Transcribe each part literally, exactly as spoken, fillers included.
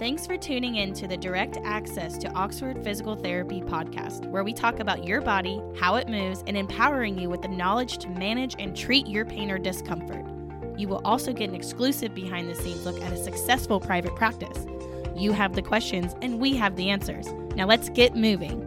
Thanks for tuning in to the Direct Access to Oxford Physical Therapy podcast, where we talk about your body, how it moves, and empowering you with the knowledge to manage and treat your pain or discomfort. You will also get an exclusive behind-the-scenes look at a successful private practice. You have the questions, and we have the answers. Now let's get moving.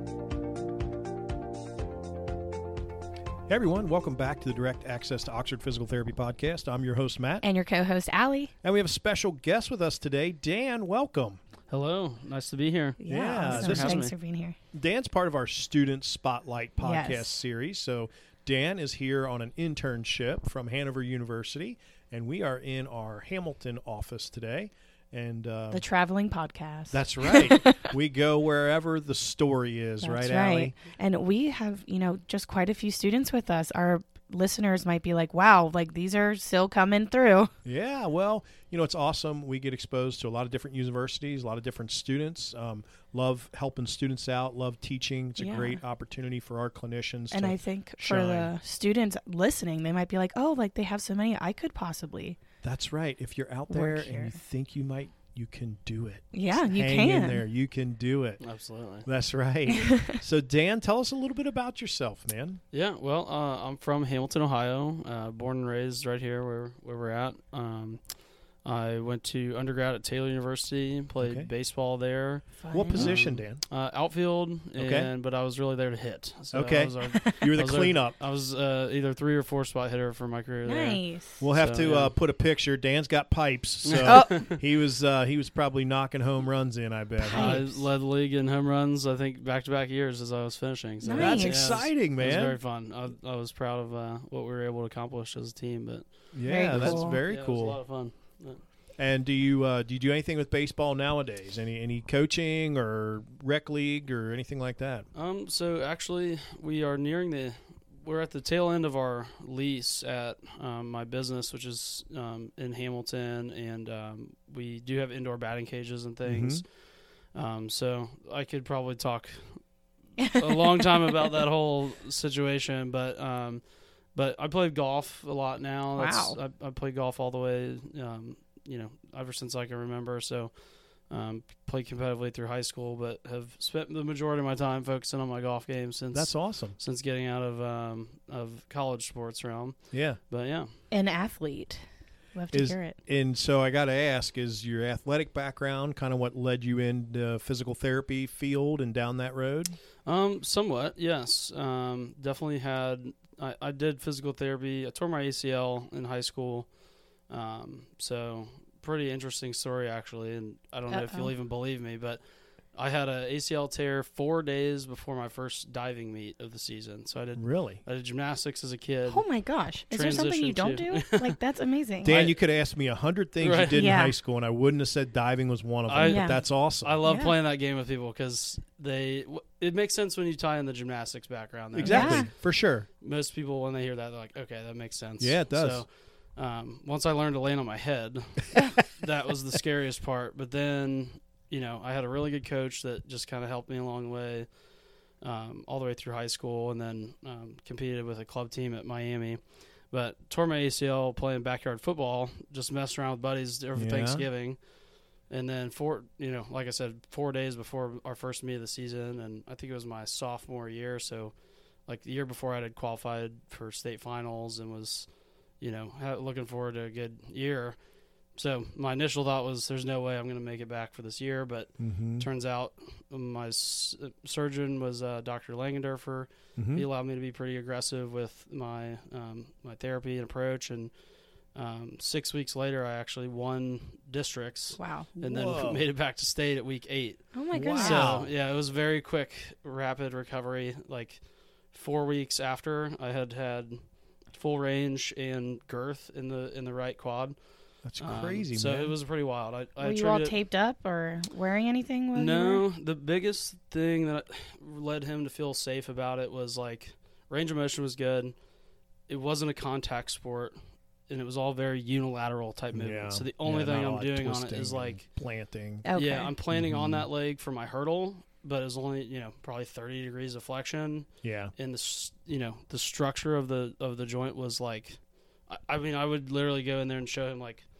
Hey everyone, welcome back to the Direct Access to Oxford Physical Therapy podcast. I'm your host, Matt. And your co-host, Allie. And we have a special guest with us today, Dan. Welcome. Hello. Nice to be here. Yeah, Yeah, awesome. this is- Thanks for being here. Dan's part of our Student Spotlight podcast Yes. series. So Dan is here on an internship from Hanover University, and we are in our Hamilton office today. And uh, The traveling podcast. that's right. We go wherever the story is, That's right, right. Allie? And we have, you know, just quite a few students with us. Our listeners might be like, wow, like these are still coming through. Yeah, well, you know, it's awesome. We get exposed to a lot of different universities, a lot of different students. Um, love helping students out, love teaching. It's a Yeah. great opportunity for our clinicians And to I think for shine. the students listening, they might be like, oh, like they have so many, I could possibly. That's right. If you're out Work there here. and you think you might, you can do it. Yeah, you Hang can. in there. You can do it. Absolutely. That's right. So, Dan, tell us a little bit about yourself, man. Yeah, well, uh, I'm from Hamilton, Ohio, uh, born and raised right here where, where we're at. Um, I went to undergrad at Taylor University, played Okay. baseball there, What Fun. position, Um, Dan? uh, outfield, Okay. and but I was really there to hit. So Okay. I was, our, You were the I was our- cleanup. I was uh, either three or four spot hitter for my career there. Nice. We'll have So, to yeah. uh, put a picture. Dan's got pipes, so Oh. he was uh, he was probably knocking home runs in. I bet. huh? I Pipes. led the league in home runs, I think, back-to-back years as I was finishing. So Nice. That's yeah, it was- exciting, It was man. very fun. I, I was proud of uh, what we were able to accomplish as a team, but Yeah, Very that's cool. very yeah, cool. It was a lot of fun. And do you uh, do you do anything with baseball nowadays? Any any coaching or rec league or anything like that? Um, so actually, we are nearing the, we're at the tail end of our lease at um, my business, which is um, in Hamilton, and um, we do have indoor batting cages and things. Um, so I could probably talk a long time about that whole situation, but um, but I played golf a lot now. That's, Wow. I, I played golf all the way, um, you know, ever since I can remember. So. Um, played competitively through high school, but have spent the majority of my time focusing on my golf game since That's awesome. since getting out of um, of college sports realm. Yeah. But yeah, An athlete. Love to Is- hear it. And so I got to ask, is your athletic background kind of what led you into physical therapy field and down that road? um, somewhat yes. Um, definitely had. I, I did physical therapy. I tore my A C L in high school, um, so. Pretty interesting story actually, and I don't know if Uh-oh. you'll even believe me, but I had a A C L tear four days before my first diving meet of the season. So I did Really? I did gymnastics as a kid. Oh my gosh. Is there something you don't transition do? Like, that's amazing. Dan, I- you could ask me a hundred things you Right. did Yeah. in high school, and I wouldn't have said diving was one of them. I- but Yeah. that's awesome. I love Yeah. playing that game with people because they w- it makes sense when you tie in the gymnastics background. There. exactly, Yeah. for sure. Most people when they hear that they're like, okay, that makes sense. Yeah, it does. So um, once I learned to land on my head, that was the scariest part. But then you know I had a really good coach that just kind of helped me along the way, um, all the way through high school, and then um, competed with a club team at Miami. But tore my A C L playing backyard football, just messing around with buddies over Yeah. Thanksgiving. And then four, you know, like I said, four days before our first meet of the season, and I think it was my sophomore year. So, like the year before, I had qualified for state finals and was, you know, ha- looking forward to a good year. So my initial thought was, "There's no way I'm going to make it back for this year." But Mm-hmm. turns out, my s- surgeon was uh, Doctor Langendorfer. Mm-hmm. He allowed me to be pretty aggressive with my um, my therapy and approach, and um, six weeks later, I actually won districts. Wow. And Whoa. then made it back to state at week eight. Oh my goodness. Wow. So yeah, it was very quick, rapid recovery. Like four weeks after, I had had full range and girth in the in the right quad. That's Um, crazy, so man. it was pretty wild. I, I Were you all attribute it- taped up or wearing anything? While you No, were- the biggest thing that led him to feel safe about it was like range of motion was good. It wasn't a contact sport, and it was all very unilateral type movement. Yeah. So the only Yeah, thing not a I'm lot of doing on it twisting is and like, planting. Okay. yeah, I'm planning on Mhm. that leg for my hurdle, but it was only, you know, probably thirty degrees of flexion, Yeah. and the s- you know the structure of the of the joint was like, I, I mean, I would literally go in there and show him like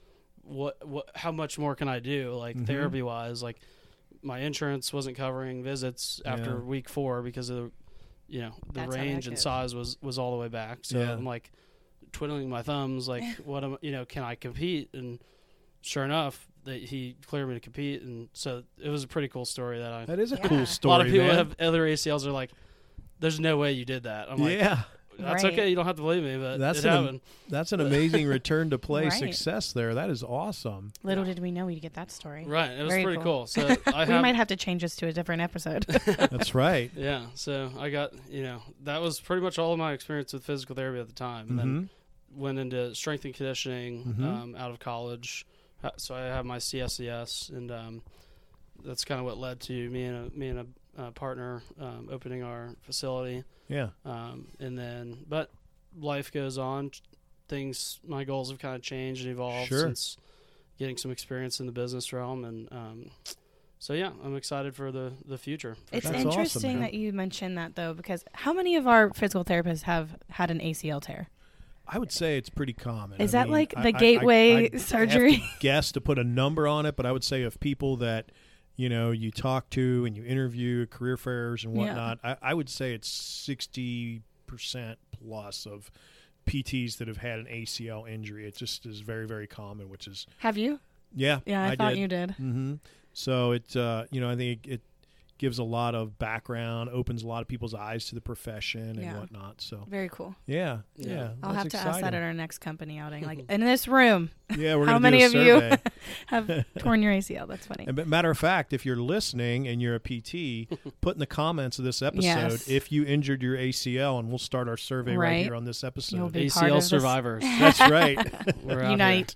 what what how much more can I do, like Mhm. therapy wise? Like my insurance wasn't covering visits after Yeah. week four because of the, you know, the That's how range that and goes. size was was all the way back. So Yeah. I'm like twiddling my thumbs, like what am you know can I compete? And sure enough, that he cleared me to compete, and so it was a pretty cool story that I. That is a Yeah. cool A lot story, a lot of people man. that have other A C Ls are like, "There's no way you did that." I'm like, yeah, "That's Right. okay. You don't have to believe me, but That's it an am- happened." that's an amazing return to play Right. success there. That is awesome. Little did we know we'd get that story. Right. It was Very pretty cool. cool. So I We have, might have to change this to a different episode. That's right. yeah. So I got you know that was pretty much all of my experience with physical therapy at the time, and then Mhm. went into strength and conditioning Mhm. um, out of college. Ha- So I have my C S C S, and um, that's kind of what led to me and a, me and a uh, partner um, opening our facility. Yeah. Um, and then, but life goes on. Things, my goals have kind of changed and evolved Sure. since getting some experience in the business realm, and um, so yeah, I'm excited for the the future. for It's sure. That's awesome, interesting man. that you mentioned that, though, because how many of our physical therapists have had an A C L tear? I would say it's pretty common. Is I that mean, like I- the I- I- gateway I'd have surgery? to guess to put a number on it, but I would say of people that you know you talk to and you interview at career fairs and Yeah. whatnot, I, I would say it's sixty percent plus of P Ts that have had an A C L injury. It just is very, very common, which is Have you? yeah. Yeah, I, thought did. you did. Mm-hmm. So it, uh, you know, I think it, it gives a lot of background, opens a lot of people's eyes to the profession and Yeah. whatnot. So Very cool. yeah, Yeah. yeah, I'll that's have to exciting. ask that at our next company outing. Like, in this room, Yeah, we're how gonna many do a of you survey. have torn your A C L? That's funny. And but matter of fact, if you're listening and you're a P T, put in the comments of this episode Yes. if you injured your A C L, and we'll start our survey right, Right. here on this episode. You'll be part A C L of this. survivors. That's right. We're out Unite.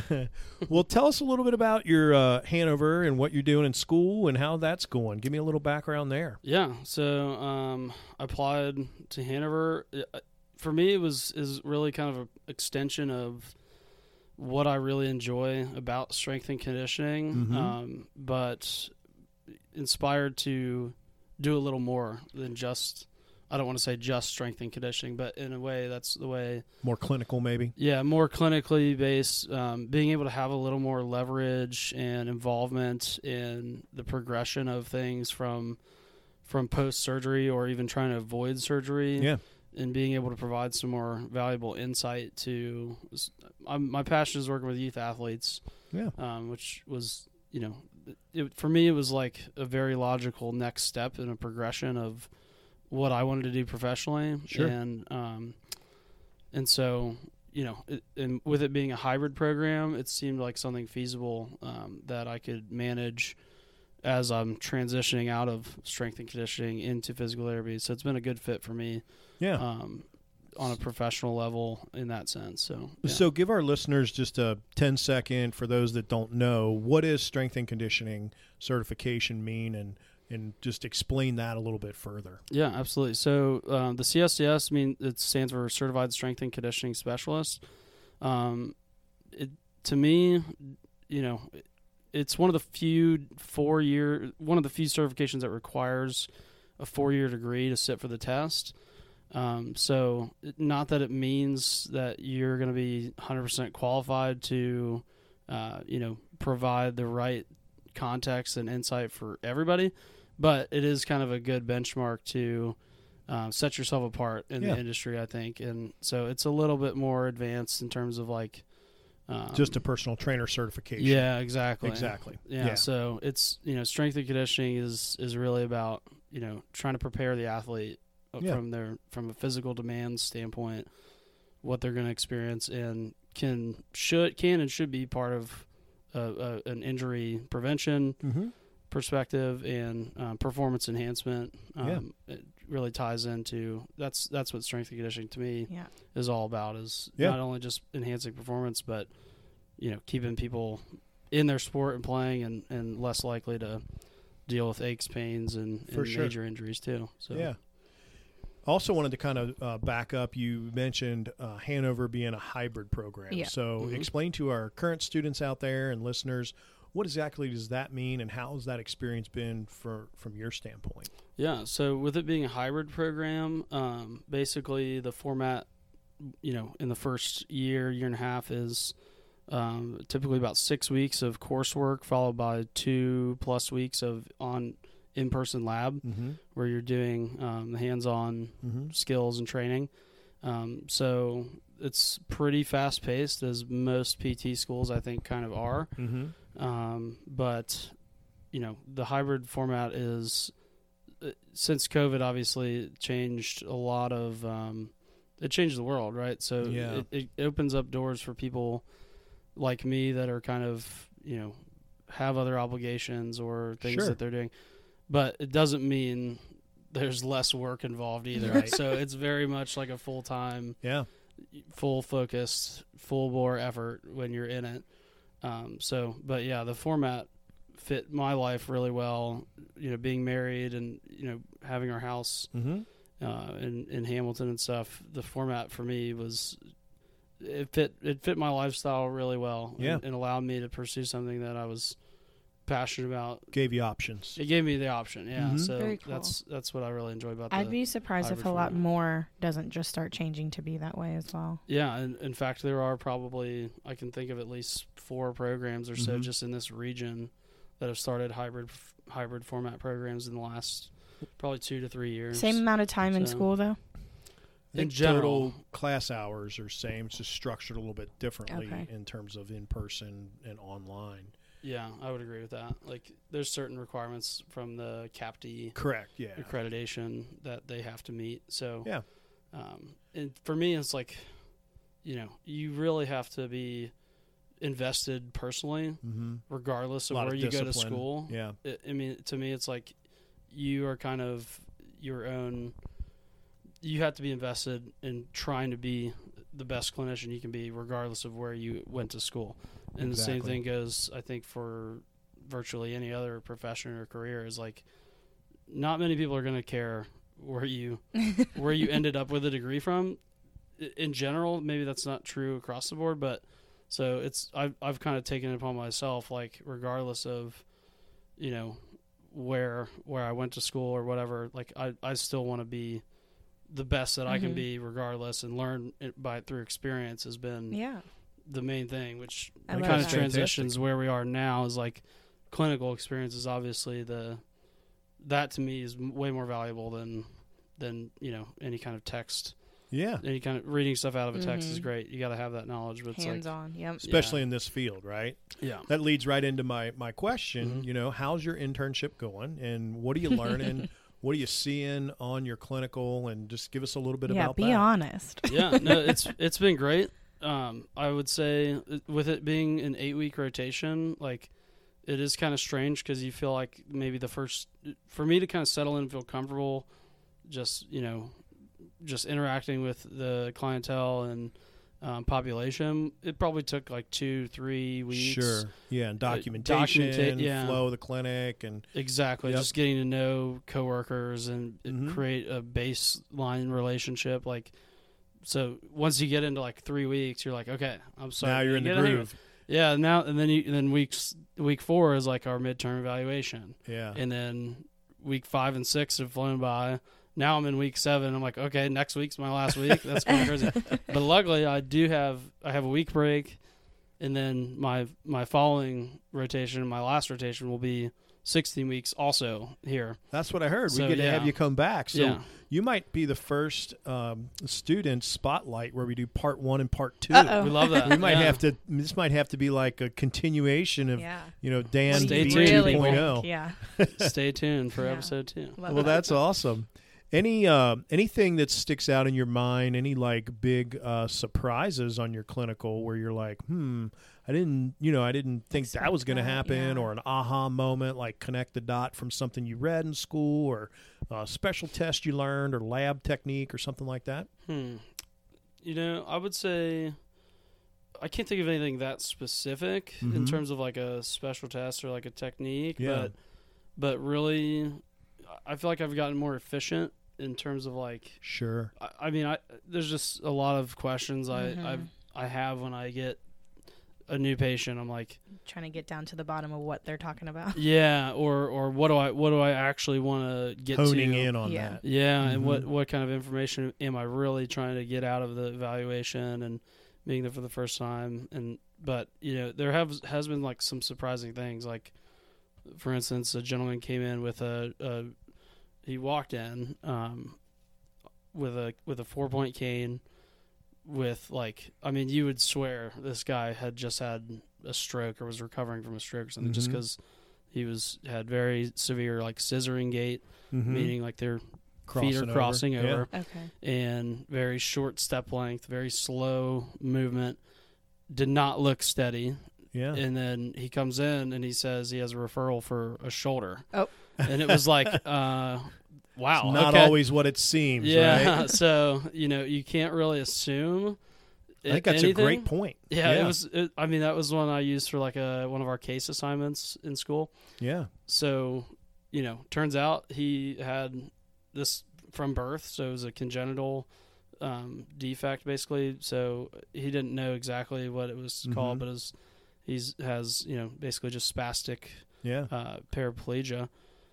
Well, tell us a little bit about your uh, Hanover and what you're doing in school and how that's going. Give me a little background there. Yeah, so um, I applied to Hanover. Uh, For me, it was is really kind of an extension of what I really enjoy about strength and conditioning, Mhm. um, but inspired to do a little more than just. I don't want to say just strength and conditioning, but in a way, that's the way. More clinical, maybe. Yeah, more clinically based, um, being able to have a little more leverage and involvement in the progression of things from from post surgery or even trying to avoid surgery, Yeah. and being able to provide some more valuable insight to. I'm, my passion is working with youth athletes, Yeah. um, which was you know, it, for me it was like a very logical next step in a progression of what I wanted to do professionally. Sure. And um, and so, you know, it, and with it being a hybrid program, it seemed like something feasible um, that I could manage as I'm transitioning out of strength and conditioning into physical therapy. So it's been a good fit for me Yeah. um, on a professional level in that sense. So, yeah. So give our listeners just a ten second, for those that don't know, what is strength and conditioning certification mean, and and just explain that a little bit further. Yeah, absolutely. So um, the C S C S, I mean, it stands for Certified Strength and Conditioning Specialist. Um, it to me, you know, it's one of the few four year, one of the few certifications that requires a four year degree to sit for the test. Um, so not that it means that you're going to be one hundred percent qualified to, uh, you know, provide the right context and insight for everybody. But it is kind of a good benchmark to uh, set yourself apart in Yeah. the industry, I think. And so it's a little bit more advanced in terms of like um, Just a personal trainer certification. yeah, exactly, Exactly. Yeah, Yeah. So it's you know strength and conditioning is is really about you know trying to prepare the athlete Yeah. from their from a physical demand standpoint, what they're going to experience and can should can and should be part of uh, uh, an injury prevention Mm-hmm. perspective and um, performance enhancement. Um, Yeah. It really ties into that's that's what strength and conditioning to me Yeah. is all about. Is Yeah. not only just enhancing performance, but you know keeping people in their sport and playing, and, and less likely to deal with aches, pains, and, For and sure. major injuries too. So Yeah. Also wanted to kind of uh, back up. You mentioned uh, Hanover being a hybrid program. Yeah. So Mhm. explain to our current students out there and listeners, what exactly does that mean, and how has that experience been for from your standpoint? Yeah, so with it being a hybrid program, um, basically the format, you know, in the first year, year and a half is um, typically about six weeks of coursework, followed by two plus weeks of on in-person lab, Mm-hmm. where you're doing um, hands-on Mm-hmm. skills and training. Um, so it's pretty fast-paced, as most P T schools I think kind of are. Mm-hmm. Um, but you know, the hybrid format is, since COVID obviously changed a lot of, um, it changed the world, right? So Yeah. it, it opens up doors for people like me that are kind of, you know, have other obligations or things Sure. that they're doing. But it doesn't mean there's less work involved either. Right. So it's very much like a full-time, Yeah. full focused, full bore effort when you're in it. Um, so, but yeah, the format fit my life really well. You know, being married and, you know, having our house Mm-hmm. uh, in in Hamilton and stuff. The format for me was it fit it fit my lifestyle really well. Yeah. and, and allowed me to pursue something that I was passionate about. Gave you options. It gave me the option. Yeah, Mhm. so Very cool. that's that's what I really enjoy about. I'd the, be surprised if a hybrid lot format. more doesn't just start changing to be that way as well. Yeah, and in fact, there are probably, I can think of at least four programs or so Mhm. just in this region that have started hybrid hybrid format programs in the last probably two to three years. Same amount of time in So- school, though? I think in general. total class hours are same. It's just structured a little bit differently Okay. in terms of in person and online. Yeah, I would agree with that. Like, there's certain requirements from the C A P T Correct. Yeah. accreditation that they have to meet. So, Yeah. um, and for me, it's like, you know, you really have to be invested personally, Mm-hmm. regardless A of lot where of you go to discipline. school. Yeah. I I mean, to me, it's like you are kind of your own. You have to be invested in trying to be the best clinician you can be, regardless of where you went to school. And the same Exactly. thing goes, I think, for virtually any other profession or career. Is like, not many people are going to care where you where you ended up with a degree from. I- In general, maybe that's not true across the board, but so it's I've I've kind of taken it upon myself, like, regardless of, you know, where where I went to school or whatever, like I, I still want to be the best that I can Mhm. be regardless, and learn it by through experience has been Yeah. the main thing, which I kind love of that. transitions where we are now is like clinical experience is obviously the that to me is m- way more valuable than than you know any kind of text. Yeah. Any kind of reading stuff out of a text is Mhm. great. You got to have that knowledge, but it's Hands like on. Yep. Especially Yeah. in this field, right? yeah. That leads right into my my question. Mhm. You know, how's your internship going, and what are you learning? What are you seeing on your clinical? And just give us a little bit Yeah, about be that. honest. yeah, no, it's it's been great. Um, I would say uh, with it being an eight week rotation, like it is kind of strange because you feel like maybe the first for me to kind of settle in and feel comfortable, just you know, just interacting with the clientele and um, population, it probably took like two, three weeks. Sure. Yeah, and documentation, documenta- yeah. flow of the clinic, and Exactly. Yep. Just getting to know coworkers and it Mhm. create a baseline relationship. Like, so once you get into like three weeks, you're like, okay, I'm sorry. now you're in the get hang of groove. it. Yeah. Now and then you and then weeks week four is like our midterm evaluation, Yeah. and then week five and six have flown by. Now I'm in week seven. I'm like, okay, next week's my last week. That's kind of crazy. But luckily, I do have I have a week break, and then my my following rotation, my last rotation, will be sixteen weeks also here. That's what I heard. So, we get to have yeah. you come back. So yeah, you might be the first um, student spotlight where we do part one and part two. Uh-oh. we love that. We might Yeah. have to. This might have to be like a continuation of Yeah. you know Dan Stay V tuned, Really people. two point think, oh. yeah. Stay tuned for Yeah. episode two. Love Well, it. that's awesome. Any uh, anything that sticks out in your mind? Any like big uh, surprises on your clinical where you're like, hmm, I didn't, you know, I didn't think that Expect was going to that, happen, yeah. or an aha moment, like connect the dot from something you read in school, or a special test you learned, or lab technique, or something like that. Hmm. You know, I would say I can't think of anything that specific in Mhm. terms of like a special test or like a technique, Yeah. but but really, I feel like I've gotten more efficient in terms of like. Sure. I, I mean, I there's just a lot of questions Mhm. I I I have when I get a new patient. I'm like, Trying to get down to the bottom of what they're talking about. yeah, or or what do I what do I actually want to get Honing to? in on Yeah. that. Yeah, and Mhm. what what kind of information am I really trying to get out of the evaluation, and being there for the first time. And but you know there have has been like some surprising things. Like for instance, a gentleman came in with a, a he walked in um, with a with a four point cane. With like, I mean, you would swear this guy had just had a stroke or was recovering from a stroke or something, mm-hmm. just because he was had very severe like scissoring gait, mm-hmm. meaning like their crossing feet are over. crossing over, yeah. okay, and very short step length, very slow movement, did not look steady. Yeah, and then he comes in and he says he has a referral for a shoulder. Oh, and it was like, uh, wow, it's not okay. always what it seems. Yeah, right? So you know you can't really assume. I think that's anything. a great point. Yeah, yeah. it was. It, I mean, that was one I used for like a one of our case assignments in school. Yeah. So, you know, turns out he had this from birth, so it was a congenital um, defect basically. So he didn't know exactly what it was mm-hmm. called, but his he's has you know basically just spastic yeah uh, paraplegia.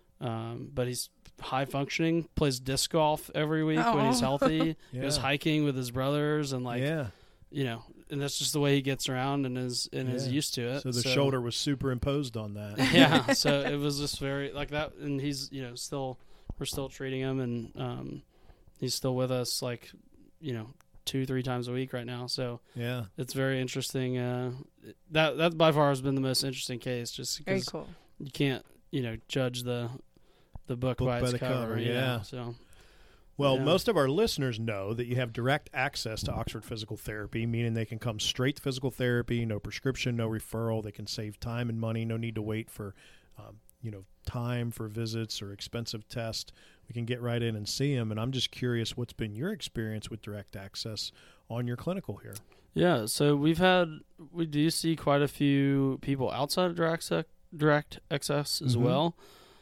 Um, but he's high functioning, plays disc golf every week oh. when he's healthy, yeah. goes hiking with his brothers, and like, yeah. you know, and that's just the way he gets around and is and yeah. is used to it. So the so, shoulder was superimposed on that. Yeah, so it was just very like that, and he's you know still we're still treating him, and um, he's still with us like you know two three times a week right now. So yeah, it's very interesting. Uh, that that by far has been the most interesting case, just very because cool. You can't you know judge the the book, book by, by its the cover, cover. you Yeah. know, so. Well, Yeah. most of our listeners know that you have direct access to Oxford Physical Therapy, meaning they can come straight to physical therapy, no prescription, no referral. They can save time and money, no need to wait for, um, you know, time for visits or expensive tests. We can get right in and see them. And I'm just curious, what's been your experience with direct access on your clinical here? Yeah, so we've had, we do see quite a few people outside of direct, direct access as mm-hmm. well.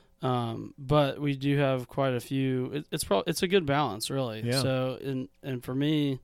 Um, but we do have quite a few. It, it's probably it's a good balance, really. Yeah. So, and and for me,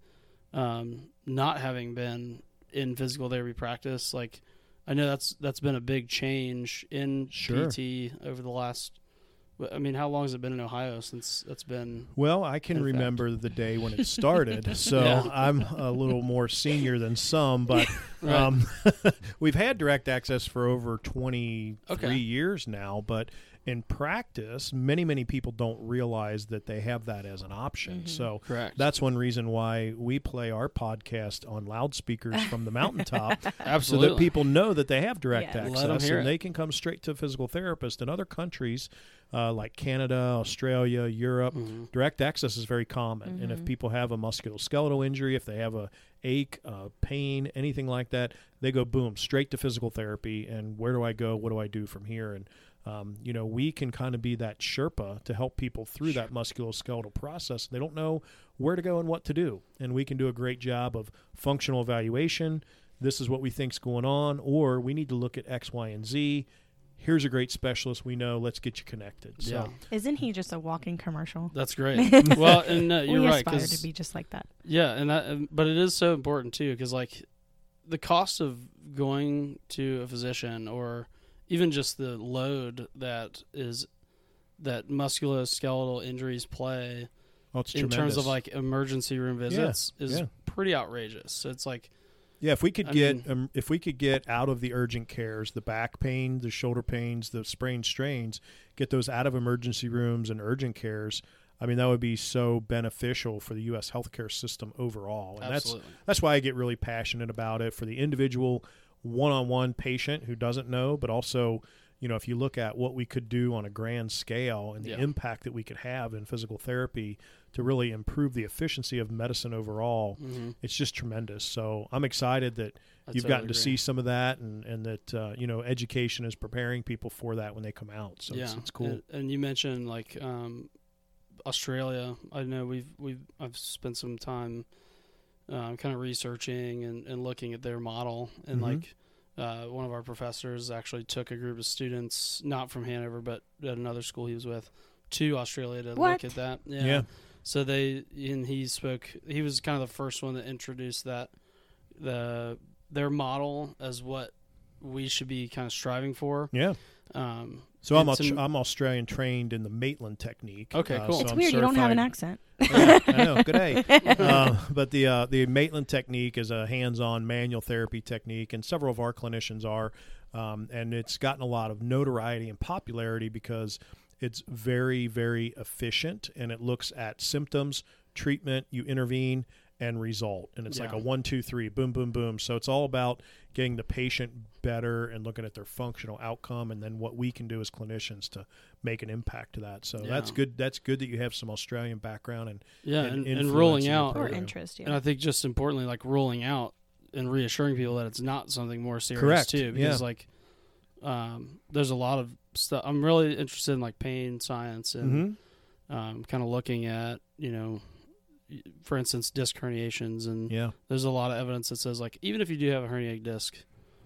um, not having been in physical therapy practice, like I know that's that's been a big change in sure. P T over the last. I mean, how long has it been in Ohio since that's been? Well, I can remember the day when it started, so yeah. I'm a little more senior than some, but right. um, we've had direct access for over twenty-three okay. years now, but in practice, many, many people don't realize that they have that as an option. Mm-hmm. So Correct. That's one reason why we play our podcast on loudspeakers from the mountaintop. Absolutely. So that people know that they have direct yes. access. Let them hear and it. they can come straight to a physical therapist. In other countries uh, like Canada, Australia, Europe, mm-hmm. direct access is very common. Mm-hmm. And if people have a musculoskeletal injury, if they have a ache, uh, pain, anything like that, they go boom, straight to physical therapy. And where do I go? What do I do from here? And Um, you know, we can kind of be that Sherpa to help people through sure. that musculoskeletal process. They don't know where to go and what to do. And we can do a great job of functional evaluation. This is what we think's going on, or we need to look at X, Y, and Z. Here's a great specialist we know. Let's get you connected. So, Yeah. Isn't he just a walking commercial? That's great. Well, and uh, you're we right. aspire 'cause- to be just like that. Yeah, and that, um, but it is so important too, because like the cost of going to a physician, or even just the load that is that musculoskeletal injuries play oh, it's in tremendous. terms of like emergency room visits Yeah, is yeah. pretty outrageous. So it's like, Yeah, if we could I get mean- um, if we could get out of the urgent cares, the back pain, the shoulder pains, the sprain strains, get those out of emergency rooms and urgent cares. I mean, that would be so beneficial for the U S healthcare system overall. And absolutely. that's that's why I get really passionate about it, for the individual one-on-one patient who doesn't know, but also, you know, if you look at what we could do on a grand scale and the Yeah. impact that we could have in physical therapy to really improve the efficiency of medicine overall, Mm-hmm. it's just tremendous. So I'm excited that I you've totally gotten to agree. see some of that, and, and that, uh, you know, education is preparing people for that when they come out. So yeah, it's, it's cool. And, and you mentioned like um, Australia. I know we've we've I've spent some time uh, kind of researching and, and looking at their model, and Mhm. like uh, one of our professors actually took a group of students, not from Hanover, but at another school he was with, to Australia to What? look at that. Yeah. Yeah. So they and he spoke. He was kind of the first one that introduced that the their model as what we should be kind of striving for. Yeah. Um, So I'm it's Aus- an- I'm Australian trained in the Maitland technique. Okay, uh, cool. so It's I'm weird you don't have an certified- accent. Yeah, I know. Good A. Uh, but the uh, the Maitland technique is a hands-on manual therapy technique, and several of our clinicians are, um, and it's gotten a lot of notoriety and popularity because it's very, very efficient, and it looks at symptoms, treatment, you intervene, and result, and it's like Yeah. a one, two, three, boom, boom, boom. So it's all about getting the patient better and looking at their functional outcome, and then what we can do as clinicians to make an impact to that. So Yeah. that's good. That's good that you have some Australian background and yeah, and and, and influence rolling in your out, Or program. interest, yeah. and I think just importantly, like rolling out and reassuring people that it's not something more serious Correct, too, because yeah. like um, there's a lot of stuff. I'm really interested in like pain science and Mhm. um, kind of looking at, you know, y- for instance, disc herniations, and Yeah. there's a lot of evidence that says like even if you do have a herniated disc,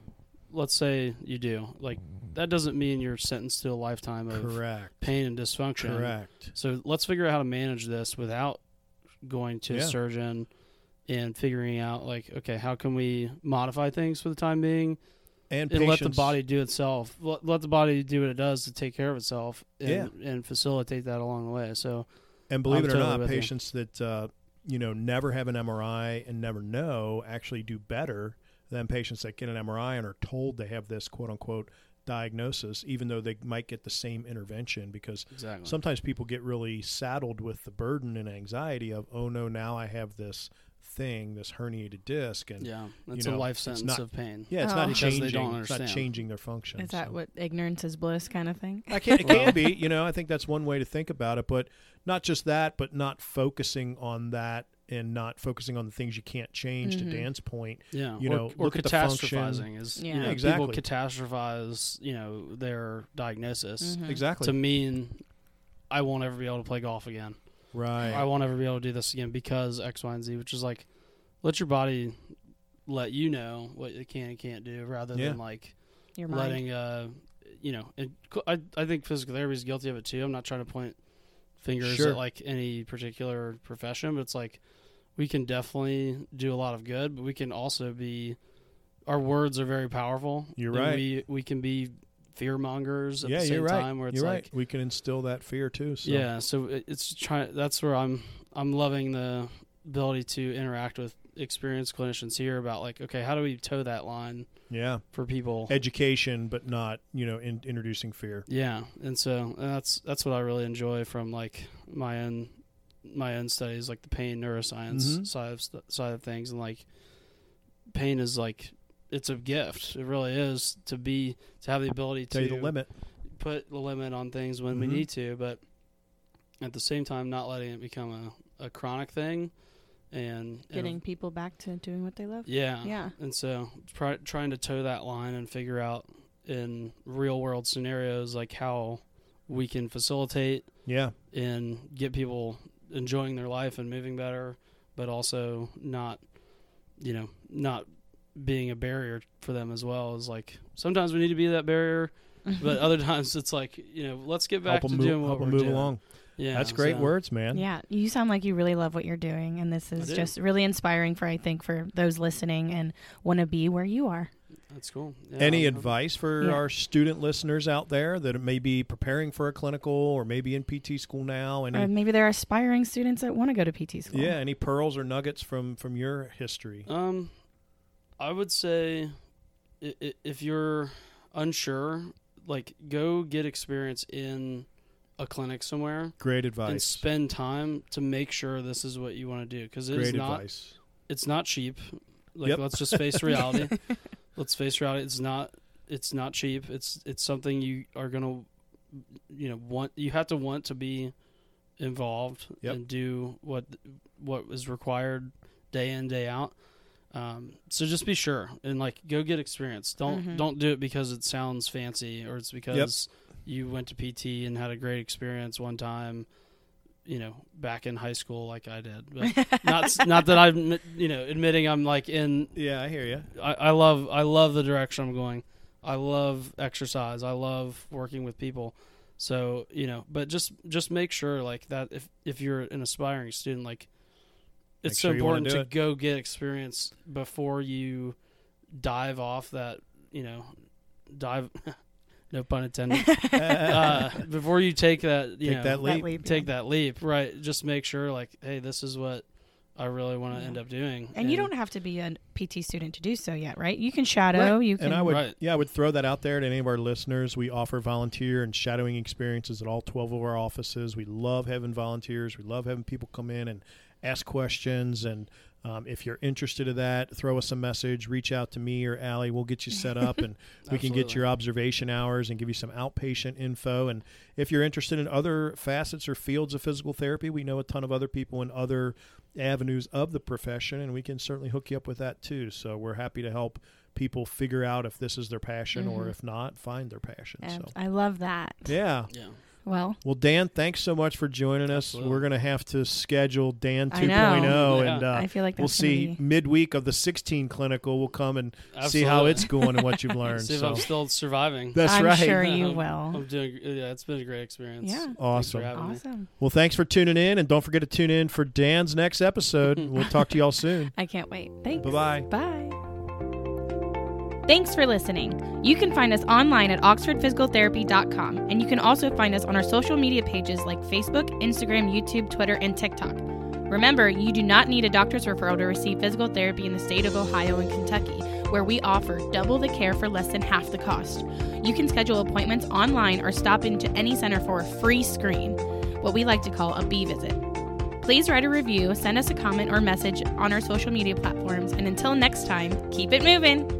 let's say you do, like that doesn't mean you're sentenced to a lifetime of Correct. pain and dysfunction. Correct. So let's figure out how to manage this without going to Yeah. a surgeon and figuring out like, okay, how can we modify things for the time being And, and let the patients- body do itself. Let, let the body do what it does to take care of itself and, and facilitate that along the way. So And believe I'm it or totally not, with you. patients that uh, you know never have an M R I and never know actually do better than patients that get an M R I and are told they have this quote unquote diagnosis, even though they might get the same intervention. Because exactly. sometimes people get really saddled with the burden and anxiety of, oh no, now I have this thing, this herniated disc, and yeah, it's you know, a life it's sentence not- of pain. yeah, it's Oh. not Because they changing. don't It's not understand. changing their function. Is that so. what ignorance is bliss kind of thing? I can, it Well- can be, you know, I think that's one way to think about it, but not just that, but not focusing on that and not focusing on the things you can't change. Mhm. To Dan's point, Yeah, you or, know, or look at the function. catastrophizing is Yeah. you know, Exactly. people catastrophize, you know, their diagnosis Mhm. exactly, to mean I won't ever be able to play golf again. right? I won't ever be able to do this again because X, Y, and Z, which is like, let your body let you know what it can and can't do rather Yeah. than like Your mind. letting, uh, you know, and cl- I, I think physical therapy is guilty of it too. I'm not trying to point fingers Sure. at like any particular profession, but it's like we can definitely do a lot of good, but we can also be, our words are very powerful. You're and right. We, we can be fear mongers at Yeah, the same you're right. time where it's You're like, right. We can instill that fear too. So. yeah, so it- it's trying. That's where I'm. I'm loving the ability to interact with experienced clinicians here about like, okay, how do we toe that line yeah. for people? Education, but not you know in, introducing fear. Yeah, and so and that's that's what I really enjoy from like my own my own studies, like the pain neuroscience Mhm. side of st- side of things, and like pain is like it's a gift. It really is to be to have the ability Tell to you the limit. put the limit on things when we Mhm. need to, but at the same time not letting it become a, a chronic thing and and- Getting people back to doing what they love. yeah Yeah. and so try, trying to toe that line and figure out in real world scenarios like how we can facilitate Yeah. and get people enjoying their life and moving better, but also not you know not being a barrier for them as well. Is like sometimes we need to be that barrier, but other times it's like, you know, let's get back Help to them doing move, what help we're 'em move doing. along. Yeah, That's great so- words, man. Yeah, you sound like you really love what you're doing, and this I is do. just really inspiring for, I think, for those listening and want to be where you are. That's cool. Yeah, Any I'm- advice for Yeah. our student listeners out there that may be preparing for a clinical or maybe in P T school now? Any, Or maybe there are aspiring students that want to go to P T school. yeah, any pearls or nuggets from from your history? Um, I would say i- i- if you're unsure, like go get experience in a clinic somewhere Great and advice. spend time to make sure this is what you want to do, because it is Great not advice. it's not cheap. Like Yep. let's just face reality. Let's face reality. It's not it's not cheap. It's it's something you are gonna you know want. You have to want to be involved Yep. and do what what is required day in day out. Um, so just be sure and like go get experience. Don't Mhm. don't do it because it sounds fancy or it's because you went to P T and had a great experience one time. You know, back in high school, like I did, but not not that I'm you know admitting I'm like in. Yeah, I hear you. I, I love I love the direction I'm going. I love exercise. I love working with people. So you know, but just just make sure like that if if you're an aspiring student, like Make it's sure so you wanna important do to it. go get experience before you dive off that you know dive no pun intended. uh, before you take that, you Take know, that leap. That leap, take yeah. that leap, right? Just make sure, like, hey, this is what I really want to Yeah. end up doing. And you don't have to be a P T student to do so yet, right? You can shadow. Right. You can. And I would, Right. yeah, I would throw that out there to any of our listeners. We offer volunteer and shadowing experiences at all twelve of our offices. We love having volunteers. We love having people come in and ask questions. And um, if you're interested in that, throw us a message. Reach out to me or Allie. We'll get you set up, and we can get Absolutely. your observation hours and give you some outpatient info. And if you're interested in other facets or fields of physical therapy, we know a ton of other people in other avenues of the profession, and we can certainly hook you up with that too. So we're happy to help people figure out if this is their passion or Mhm. if not, find their passion. And So I love that. yeah. Yeah. Well, Well, Dan, thanks so much for joining us. Absolutely. We're going to have to schedule Dan I 2.0, know. and uh, I feel like that's we'll see gonna be- midweek of the sixteen clinical. We'll come and see Absolutely. how it's going and what you've learned. See if so I'm still surviving. that's I'm right. sure you I'm- will. I'm doing. Yeah, it's been a great experience. Yeah. Thanks Awesome. for having me. Awesome. Well, thanks for tuning in, and don't forget to tune in for Dan's next episode. We'll talk to y'all soon. I can't wait. Thanks. Bye-bye. Bye. Thanks for listening. You can find us online at oxford physical therapy dot com, and you can also find us on our social media pages like Facebook, Instagram, YouTube, Twitter, and TikTok. Remember, you do not need a doctor's referral to receive physical therapy in the state of Ohio and Kentucky, where we offer double the care for less than half the cost. You can schedule appointments online or stop into any center for a free screen, what we like to call a B visit. Please write a review, send us a comment or message on our social media platforms, and until next time, keep it moving.